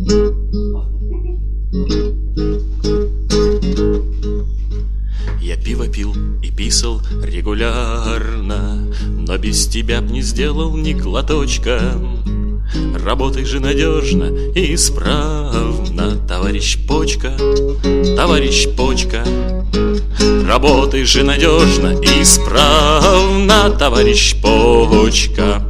Я пиво пил и писал регулярно, но без тебя б не сделал ни глоточка. Работай же надежно и исправно, товарищ Почка, товарищ Почка. Работай же надежно и исправно, товарищ Почка.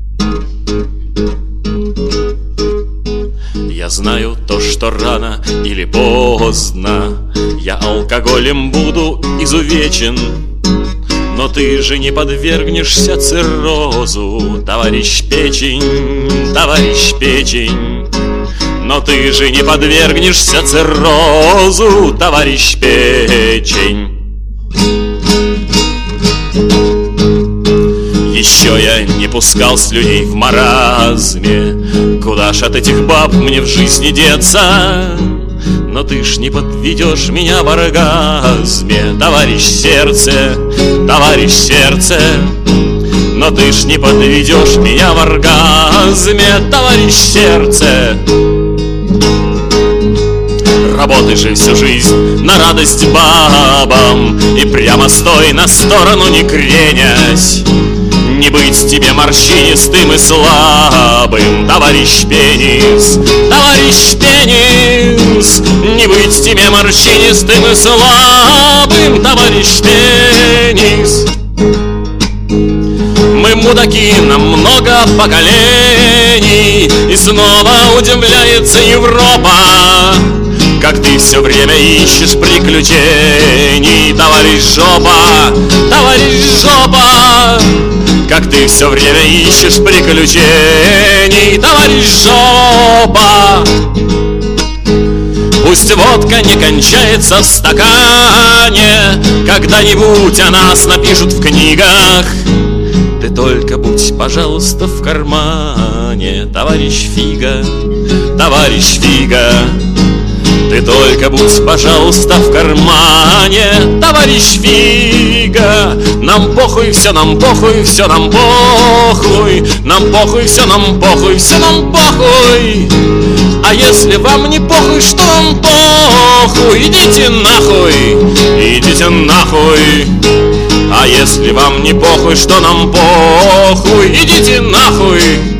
Я знаю то, что рано или поздно я алкоголем буду изувечен, но ты же не подвергнешься циррозу, товарищ Печень, товарищ Печень. Но ты же не подвергнешься циррозу, товарищ Печень. Еще я не пускал слюней в маразме, куда ж от этих баб мне в жизни деться? Но ты ж не подведешь меня в оргазме, товарищ Сердце, товарищ Сердце. Но ты ж не подведешь меня в оргазме, товарищ Сердце. Работай же всю жизнь на радость бабам и прямо стой на сторону, не кренясь. Не быть тебе морщинистым и слабым, товарищ Пенис, товарищ Пенис. Не быть тебе морщинистым и слабым, товарищ Пенис. Мы мудаки на много поколений, и снова удивляется Европа, как ты все время ищешь приключений, товарищ Жопа, товарищ Жопа. Как ты все время ищешь приключений, товарищ Жопа. Пусть водка не кончается в стакане, когда-нибудь о нас напишут в книгах. Ты только будь, пожалуйста, в кармане, товарищ Фига, товарищ Фига. Ты только будь, пожалуйста, в кармане, товарищ Фига. Нам похуй, все нам похуй, все нам похуй. Нам похуй, все нам похуй, все нам похуй. А если вам не похуй, что вам похуй, идите нахуй, идите нахуй. А если вам не похуй, что нам похуй, идите нахуй.